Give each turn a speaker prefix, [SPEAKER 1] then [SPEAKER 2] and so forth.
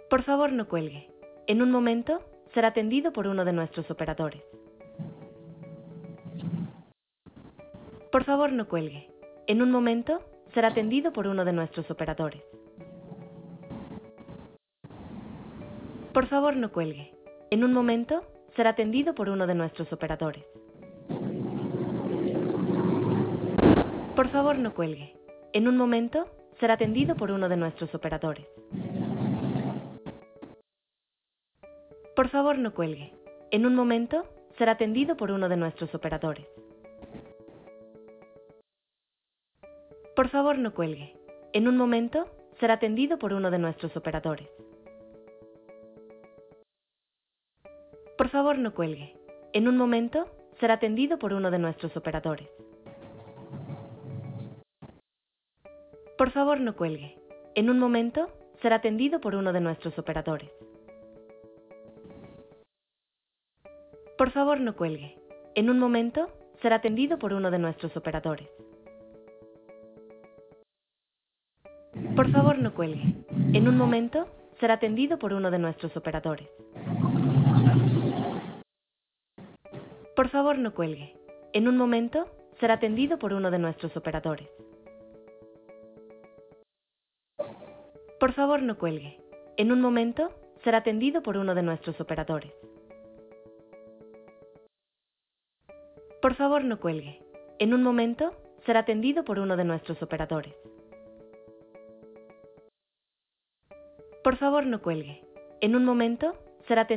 [SPEAKER 1] Por favor, no cuelgue. En un momento, será atendido por uno de nuestros operadores. Por favor, no cuelgue. En un momento, será atendido por uno de nuestros operadores. Por favor, no cuelgue. En un momento, será atendido por uno de nuestros operadores. Por favor, no cuelgue. En un momento, será atendido por uno de nuestros operadores. Por favor, no cuelgue. En un momento, será atendido por uno de nuestros operadores. Por favor, no cuelgue. En un momento, será atendido por uno de nuestros operadores. Por favor, no cuelgue. En un momento, será atendido por uno de nuestros operadores. Por favor, no cuelgue. En un momento, será atendido por uno de nuestros operadores. Por favor, no cuelgue. En un momento, será atendido por uno de nuestros operadores. Por favor, no cuelgue. En un momento, será atendido por uno de nuestros operadores. Por favor, no cuelgue. En un momento, será atendido por uno de nuestros operadores. Por favor, no cuelgue. En un momento, será atendido por uno de nuestros operadores. Por favor, no cuelgue. En un momento, será atendido por uno de nuestros operadores. Por favor, no cuelgue. En un momento, será atendido